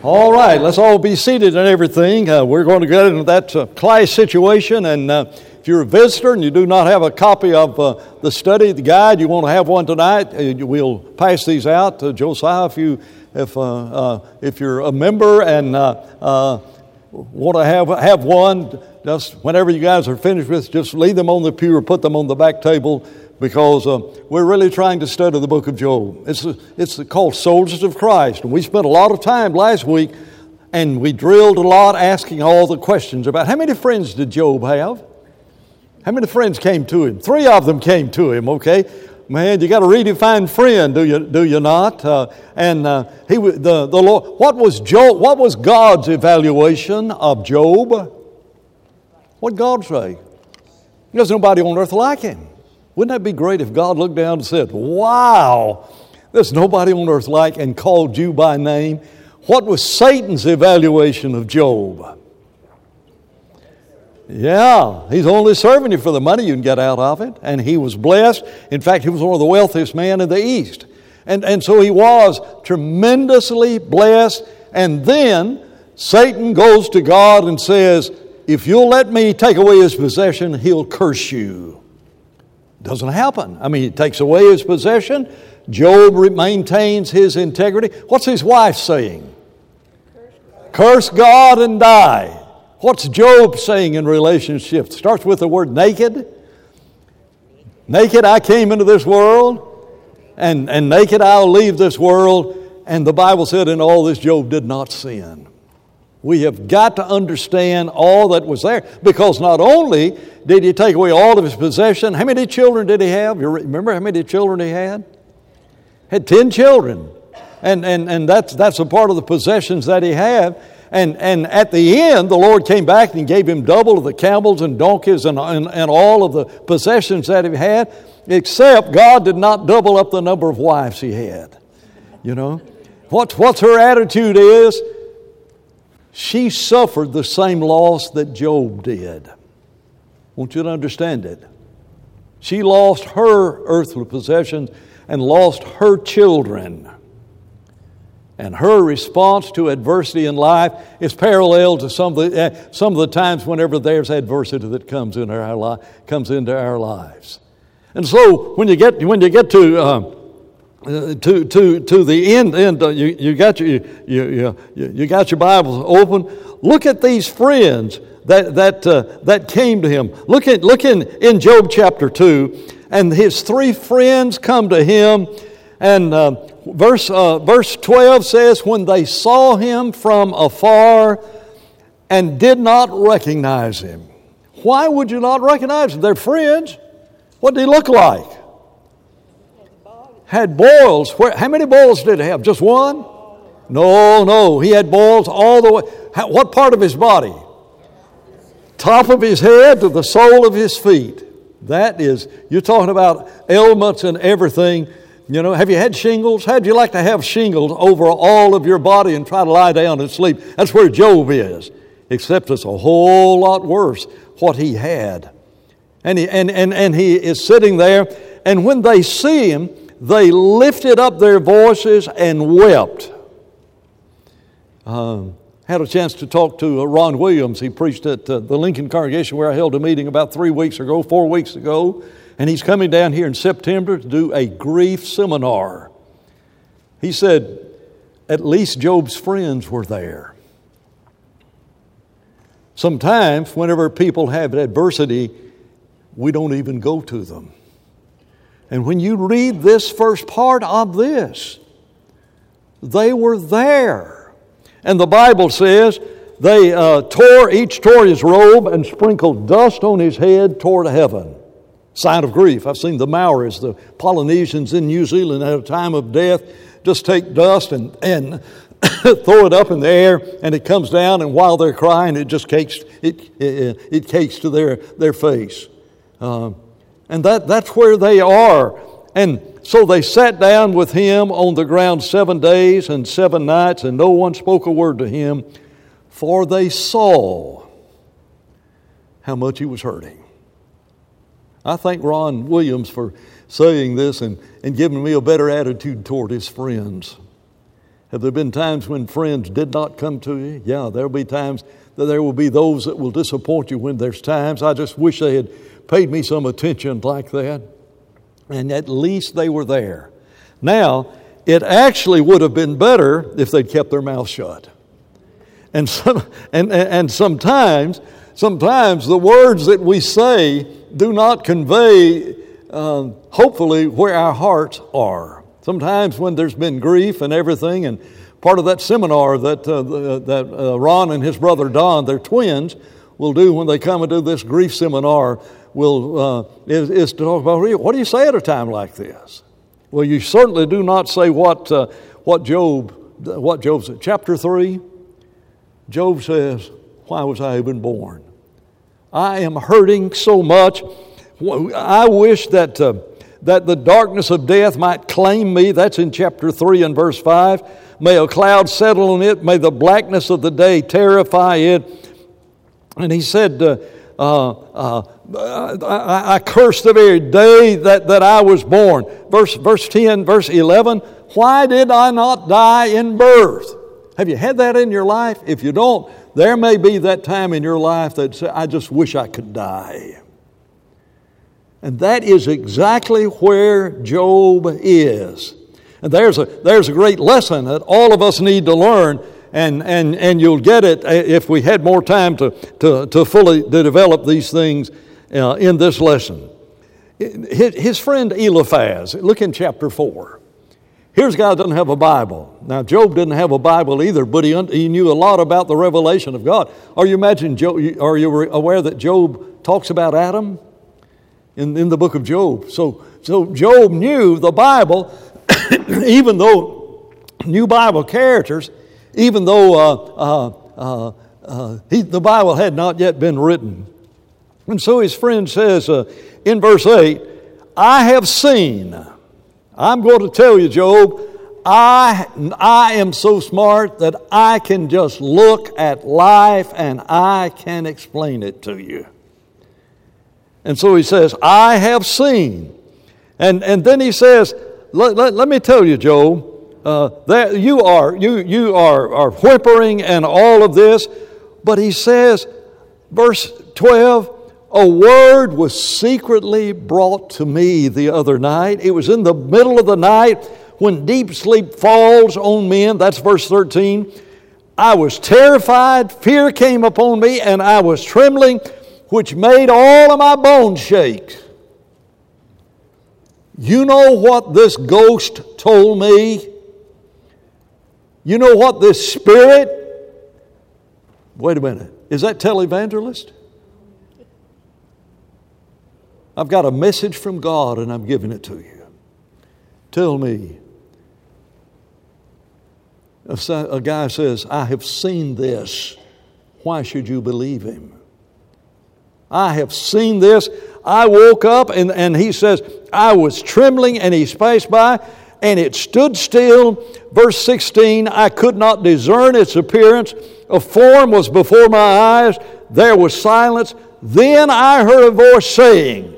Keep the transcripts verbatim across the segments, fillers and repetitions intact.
All right, let's all be seated and everything. Uh, we're going to get into that uh, class situation, and uh, if you're a visitor and you do not have a copy of uh, the study, the guide, you want to have one tonight, uh, we'll pass these out to Josiah if you if uh, uh, if you're a member and uh, uh, want to have have one. Just whenever you guys are finished with, just leave them on the pew or put them on the back table, because uh, we're really trying to study the book of Job. It's a, it's called Soldiers of Christ. And we spent a lot of time last week, and we drilled a lot asking all the questions about how many friends did Job have? How many friends came to him? Three of them came to him, okay? Man, you got to redefine friend, do you do you not? Uh, and uh, he the the Lord. What was Job? What was God's evaluation of Job? What did God say? There's nobody on earth like him. Wouldn't that be great if God looked down and said, wow, there's nobody on earth like, and called you by name? What was Satan's evaluation of Job? Yeah, he's only serving you for the money you can get out of it. And he was blessed. In fact, he was one of the wealthiest men in the East. And, and so he was tremendously blessed. And then Satan goes to God and says, if you'll let me take away his possession, he'll curse you. Doesn't happen. I mean, he takes away his possession. Job maintains his integrity. What's his wife saying? Curse God and die. What's Job saying in relationships? Starts with the word naked. Naked I came into this world, and, and naked I'll leave this world. And the Bible said in all this Job did not sin. We have got to understand all that was there, because not only did he take away all of his possession, how many children did he have? You remember how many children he had? Had ten children. And and and that's that's a part of the possessions that he had. And and at the end, the Lord came back and gave him double of the camels and donkeys and, and, and all of the possessions that he had, except God did not double up the number of wives he had. You know? What's, what's her attitude is, she suffered the same loss that Job did. I want you to understand it. She lost her earthly possessions and lost her children. And her response to adversity in life is parallel to some of the, uh, some of the times whenever there's adversity that comes into our li- comes into our lives. And so when you get when you get to uh, Uh, to to to the end, end uh, you you got your you, you you got your Bibles open. Look at these friends that that uh, that came to him. Look at look in, in Job chapter two, and his three friends come to him, and uh, verse uh, verse twelve says, when they saw him from afar, and did not recognize him. Why would you not recognize him? They're friends. What did he look like? Had boils. Where, how many boils did he have? Just one? No, no. He had boils all the way. How, what part of his body? Top of his head to the sole of his feet. That is, you're talking about ailments and everything. You know, have you had shingles? How'd you like to have shingles over all of your body and try to lie down and sleep? That's where Job is. Except it's a whole lot worse what he had. And he, and, and, and he is sitting there, and when they see him, they lifted up their voices and wept. Um, had a chance to talk to uh, Ron Williams. He preached at uh, the Lincoln congregation where I held a meeting about three weeks ago, four weeks ago. And he's coming down here in September to do a grief seminar. He said, at least Job's friends were there. Sometimes, whenever people have adversity, we don't even go to them. And when you read this first part of this, they were there. And the Bible says they uh, tore, each tore his robe and sprinkled dust on his head toward heaven. Sign of grief. I've seen the Maoris, the Polynesians in New Zealand at a time of death, just take dust and, and throw it up in the air, and it comes down, and while they're crying, it just cakes, it, it, it cakes to their, their face. Uh, And that, that's where they are. And so they sat down with him on the ground seven days and seven nights, and no one spoke a word to him, for they saw how much he was hurting. I thank Ron Williams for saying this and, and giving me a better attitude toward his friends. Have there been times when friends did not come to you? Yeah, there will be times that there will be those that will disappoint you when there's times. I just wish they had paid me some attention like that. And at least they were there. Now, it actually would have been better if they'd kept their mouth shut. And some, and, and sometimes, sometimes the words that we say do not convey, uh, hopefully, where our hearts are. Sometimes when there's been grief and everything, and part of that seminar that uh, that uh, Ron and his brother Don, they're twins, will do when they come and do this grief seminar, will uh, is, is to talk about, what do you say at a time like this? Well, you certainly do not say what uh, what Job what Job said. Chapter three, Job says, "Why was I even born? I am hurting so much. I wish that." Uh, that the darkness of death might claim me." That's in chapter three and verse five. "May a cloud settle on it. May the blackness of the day terrify it." And he said, uh, uh, uh, I, I curse the very day that, that I was born. Verse, verse ten, verse eleven, "Why did I not die in birth?" Have you had that in your life? If you don't, there may be that time in your life that say, "I just wish I could die." And that is exactly where Job is. And there's a, there's a great lesson that all of us need to learn, and, and, and you'll get it if we had more time to, to, to fully to develop these things uh, in this lesson. His, his friend Eliphaz, look in chapter four. Here's a guy who doesn't have a Bible. Now, Job didn't have a Bible either, but he, he knew a lot about the revelation of God. Are you imagine Job, are you aware that Job talks about Adam? In, in the book of Job. So, so Job knew the Bible, even though, knew Bible characters, even though uh, uh, uh, uh, he, the Bible had not yet been written. And so his friend says uh, in verse eight, "I have seen," I'm going to tell you, Job, I, I am so smart that I can just look at life and I can explain it to you. And so he says, "I have seen." And and then he says, let, let, let me tell you, Job, uh, that you are you you are, are whimpering and all of this. But he says, verse twelve, "A word was secretly brought to me the other night." It was in the middle of the night when deep sleep falls on men. That's verse thirteen. "I was terrified, fear came upon me, and I was trembling, which made all of my bones shake." You know what this ghost told me? You know what this spirit? Wait a minute. Is that televangelist? I've got a message from God and I'm giving it to you. Tell me. A guy says, "I have seen this. Why should you believe him?" I have seen this. I woke up and, and he says, "I was trembling," and he passed by and it stood still. Verse sixteen, "I could not discern its appearance. A form was before my eyes. There was silence. Then I heard a voice saying,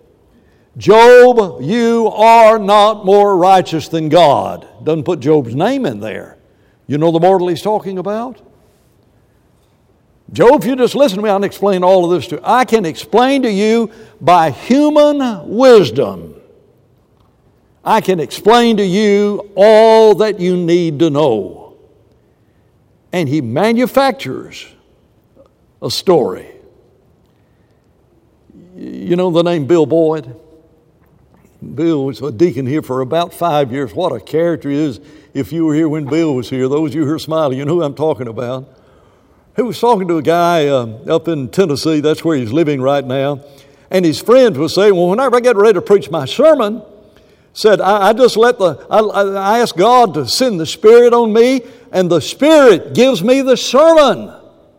'Job, you are not more righteous than God.'" Doesn't put Job's name in there. You know the mortal he's talking about? Job, if you just listen to me, I'll explain all of this to you. I can explain to you by human wisdom. I can explain to you all that you need to know. And he manufactures a story. You know the name Bill Boyd? Bill was a deacon here for about five years. What a character he is. If you were here when Bill was here, those of you who are smiling, you know who I'm talking about. He was talking to a guy uh, up in Tennessee. That's where he's living right now. And his friends were saying, "Well, whenever I get ready to preach my sermon," said, I, I just let the, I, I ask God to send the Spirit on me, and the Spirit gives me the sermon.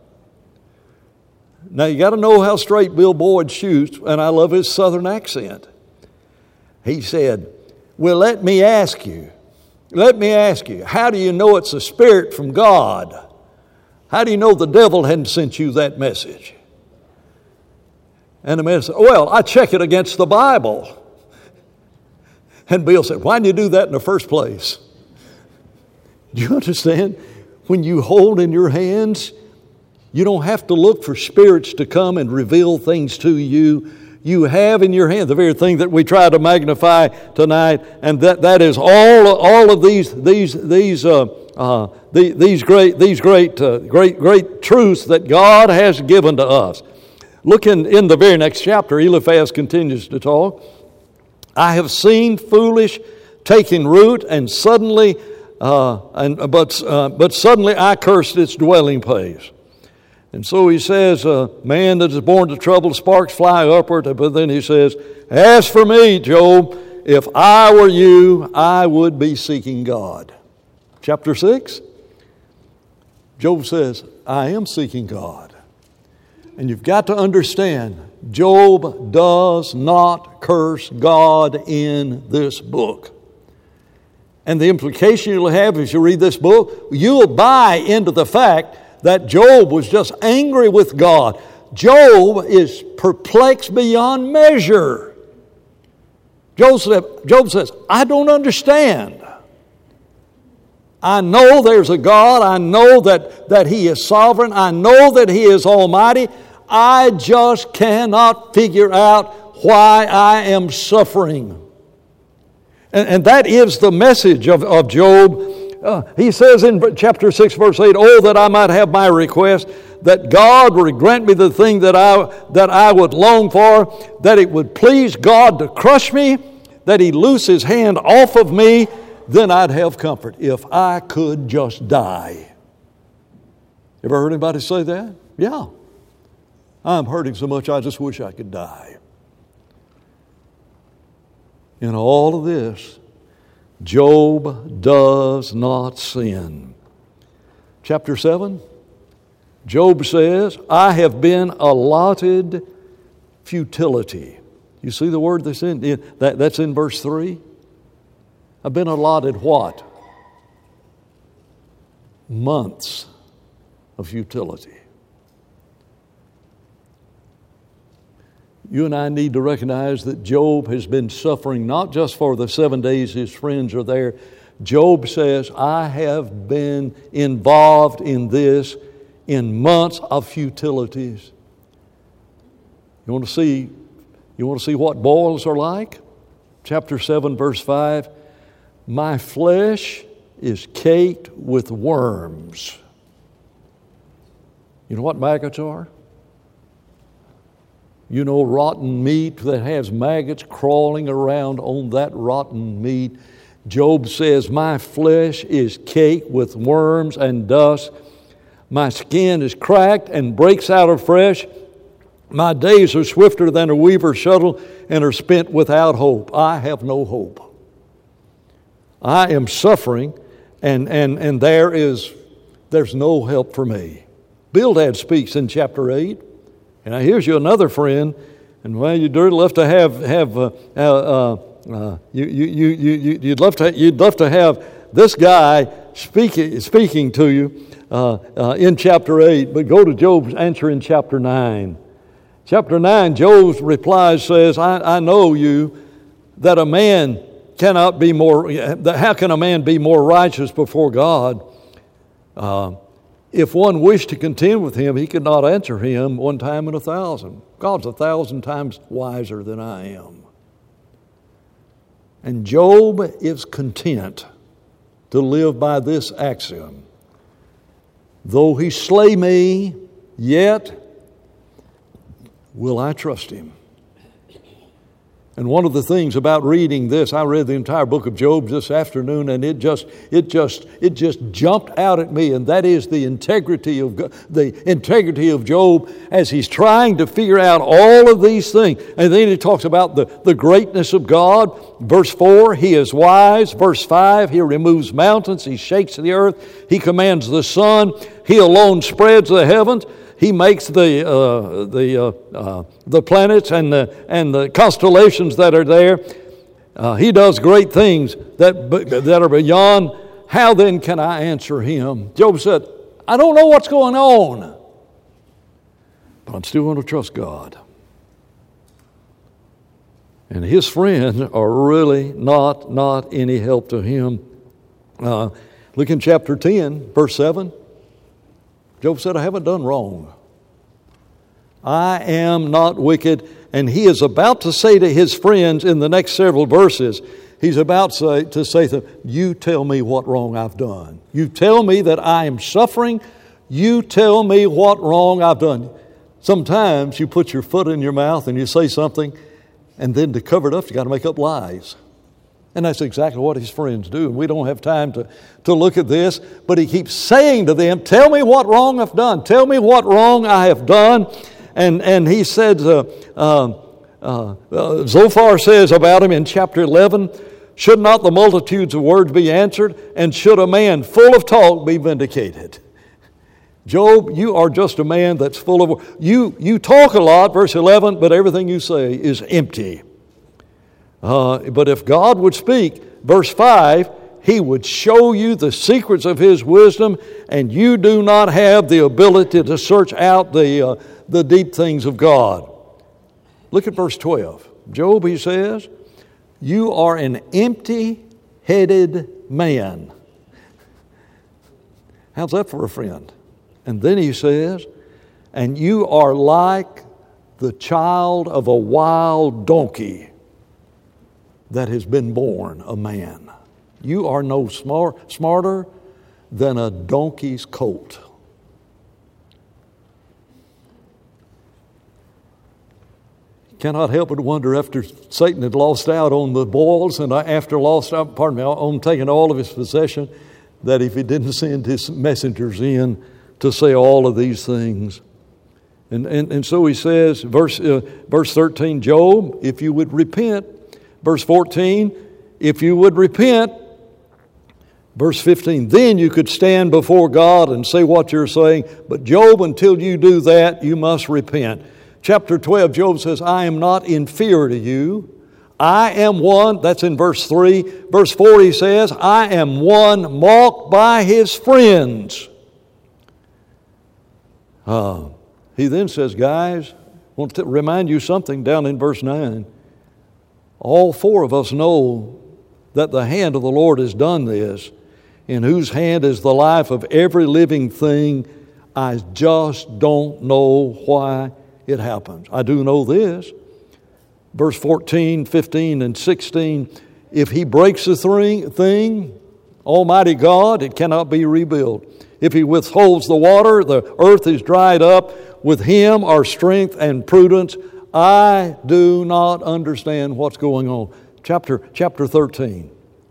Now, you got to know how straight Bill Boyd shoots, and I love his southern accent. He said, "Well, let me ask you, let me ask you, how do you know it's a Spirit from God? How do you know the devil hadn't sent you that message?" And the man said, "Well, I check it against the Bible." And Bill said, "Why did you do that in the first place?" Do you understand? When you hold in your hands, you don't have to look for spirits to come and reveal things to you. You have in your hand the very thing that we try to magnify tonight, and that, that is all all of these these these uh, uh, the, these great these great uh, great great truths that God has given to us. Look in, in the very next chapter. Eliphaz continues to talk. I have seen foolish taking root, and suddenly, uh, and but uh, but suddenly I cursed its dwelling place. And so he says, uh, man that is born to trouble, sparks fly upward. But then he says, as for me, Job, if I were you, I would be seeking God. Chapter six, Job says, I am seeking God. And you've got to understand, Job does not curse God in this book. And the implication you'll have as you read this book, you'll buy into the fact that Job was just angry with God. Job is perplexed beyond measure. Job said, Job says, I don't understand. I know there's a God. I know that, that He is sovereign. I know that He is almighty. I just cannot figure out why I am suffering. And, and that is the message of, of Job. Uh, he says in chapter six, verse eight, oh, that I might have my request, that God would grant me the thing that I, that I would long for, that it would please God to crush me, that He loose His hand off of me, then I'd have comfort. If I could just die. Ever heard anybody say that? Yeah. I'm hurting so much I just wish I could die. In all of this, Job does not sin. Chapter seven, Job says, I have been allotted futility. You see the word that's in, that, that's in verse three? I've been allotted what? Months of futility. You and I need to recognize that Job has been suffering not just for the seven days his friends are there. Job says, I have been involved in this in months of futilities. You want to see, you want to see what boils are like? Chapter seven, verse five. My flesh is caked with worms. You know what maggots are? You know, rotten meat that has maggots crawling around on that rotten meat. Job says, my flesh is caked with worms and dust. My skin is cracked and breaks out afresh. My days are swifter than a weaver's shuttle and are spent without hope. I have no hope. I am suffering, and, and, and there is there's no help for me. Bildad speaks in chapter eight. And now here's you another friend, and well, you'd love to have have uh, uh, uh, you, you you you you'd love to you'd love to have this guy speaking speaking to you uh, uh, in chapter eight. But go to Job's answer in chapter nine. Chapter nine, Job's reply says, "I, I know you that a man cannot be more. How can a man be more righteous before God?" Uh, If one wished to contend with him, he could not answer him one time in a thousand. God's a thousand times wiser than I am. And Job is content to live by this axiom. Though he slay me, yet will I trust him. And one of the things about reading this, I read the entire book of Job this afternoon, and it just, it just, it just jumped out at me, and that is the integrity of the integrity of Job as he's trying to figure out all of these things. And then he talks about the, the greatness of God. Verse four, He is wise. Verse five, He removes mountains. He shakes the earth. He commands the sun. He alone spreads the heavens. He makes the uh, the uh, uh, the planets and the and the constellations that are there. Uh, he does great things that that are beyond. How then can I answer Him? Job said, "I don't know what's going on, but I'm still going to trust God." And his friends are really not not any help to him. Uh, Look in chapter ten, verse seven. Job said, I haven't done wrong. I am not wicked. And he is about to say to his friends in the next several verses, he's about to say, to say to them, you tell me what wrong I've done. You tell me that I am suffering. You tell me what wrong I've done. Sometimes you put your foot in your mouth and you say something, and then to cover it up, you got to make up lies. And that's exactly what his friends do. We don't have time to, to look at this, but he keeps saying to them, tell me what wrong I've done. Tell me what wrong I have done. And, and he said, uh, uh, uh, uh, Zophar says about him in chapter eleven, should not the multitudes of words be answered? And should a man full of talk be vindicated? Job, you are just a man that's full of... You, you talk a lot, verse eleven, but everything you say is empty. Uh, but if God would speak, verse five, He would show you the secrets of His wisdom, and you do not have the ability to search out the, uh, the deep things of God. Look at verse twelve. Job, he says, you are an empty-headed man. How's that for a friend? And then he says, and you are like the child of a wild donkey that has been born a man. You are no smart, smarter than a donkey's colt. You cannot help but wonder, after Satan had lost out on the boils and after lost out, pardon me, on taking all of his possession, that if he didn't send his messengers in to say all of these things. And, and, and so he says, verse, uh, verse thirteen, Job, if you would repent. Verse fourteen, if you would repent. Verse fifteen, then you could stand before God and say what you're saying. But Job, until you do that, you must repent. Chapter twelve, Job says, I am not inferior to you. I am one, that's in verse three. Verse four, he says, I am one mocked by his friends. Uh, he then says, guys, I want to remind you something down in verse nine. All four of us know that the hand of the Lord has done this, in whose hand is the life of every living thing. I just don't know why it happens. I do know this. Verse fourteen, fifteen, and sixteen, if he breaks a thing, Almighty God, it cannot be rebuilt. If he withholds the water, the earth is dried up. With him are strength and prudence. I do not understand what's going on. Chapter, chapter thirteen.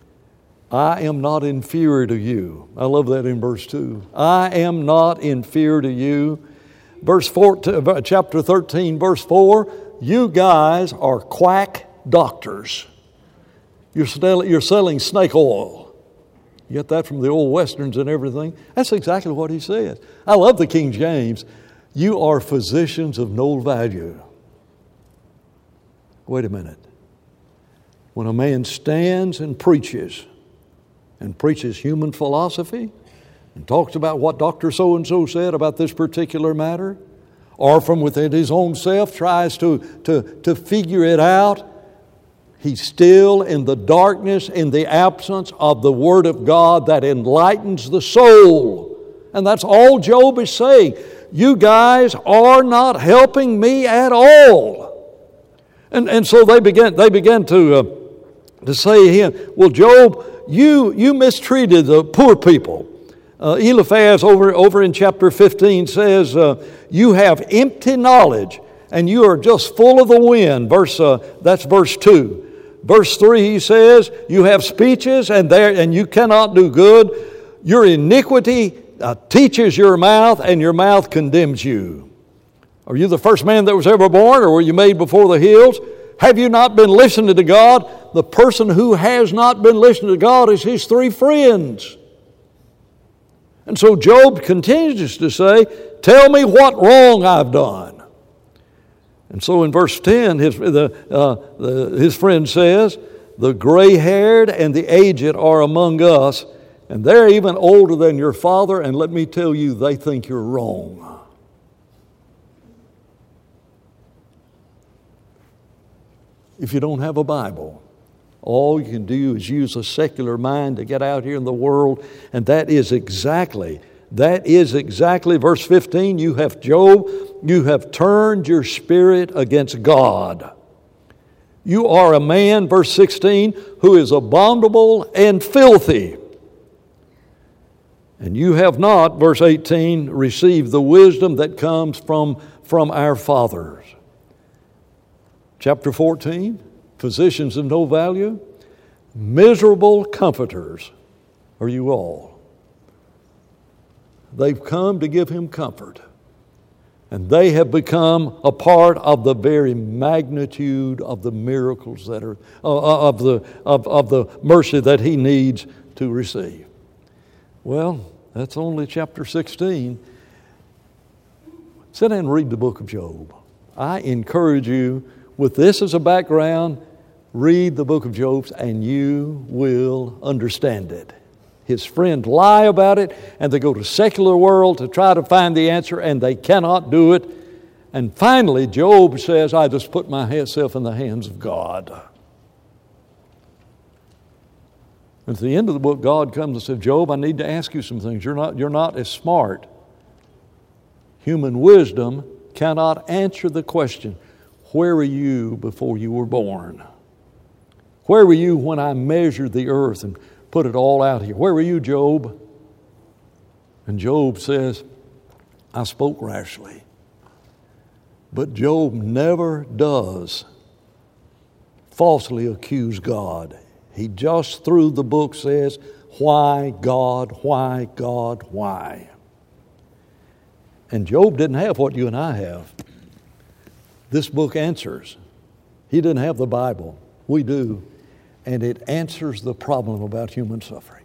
I am not inferior to you. I love that in verse two. I am not inferior to you. Verse fourteen, chapter thirteen, verse four. You guys are quack doctors. You're selling, you're selling snake oil. You get that from the old westerns and everything. That's exactly what he says. I love the King James. You are physicians of no value. Wait a minute. When a man stands and preaches, and preaches human philosophy, and talks about what Doctor So-and-so said about this particular matter, or from within his own self tries to, to, to figure it out, he's still in the darkness, in the absence of the Word of God that enlightens the soul. And that's all Job is saying. You guys are not helping me at all. And, and so they began, they began to, uh, to say to him, well, Job, you, you mistreated the poor people. Uh, Eliphaz over, over in chapter fifteen says, uh, you have empty knowledge and you are just full of the wind. Verse, uh, that's verse two. Verse three, he says, you have speeches and there and you cannot do good. Your iniquity uh, teaches your mouth and your mouth condemns you. Are you the first man that was ever born, or were you made before the hills? Have you not been listening to God? The person who has not been listening to God is his three friends. And so Job continues to say, tell me what wrong I've done. And so in verse ten, his, the, uh, the, his friend says, the gray-haired and the aged are among us, and they're even older than your father, and let me tell you, they think you're wrong. If you don't have a Bible, All you can do is use a secular mind to get out here in the world, and that is exactly, that is exactly, verse fifteen, you have, Job, you have turned your spirit against God. You are a man, verse sixteen, who is abominable and filthy. And you have not, verse eighteen, received the wisdom that comes from, from our fathers. Chapter fourteen, physicians of no value, miserable comforters are you all. They've come to give him comfort. And they have become a part of the very magnitude of the miracles that are, uh, of, the, of, of the mercy that he needs to receive. Well, that's only chapter sixteen. Sit down and read the book of Job. I encourage you, with this as a background, read the book of Job and you will understand it. His friends lie about it, and they go to secular world to try to find the answer, and they cannot do it. And finally, Job says, I just put myself in the hands of God. At the end of the book, God comes and says, Job, I need to ask you some things. You're not, you're not as smart. Human wisdom cannot answer the question, where were you before you were born? Where were you when I measured the earth and put it all out here? Where were you, Job? And Job says, I spoke rashly. But Job never does falsely accuse God. He just through the book says, why God, why God, why? And Job didn't have what you and I have. This book answers. He didn't have the Bible. We do. And it answers the problem about human suffering.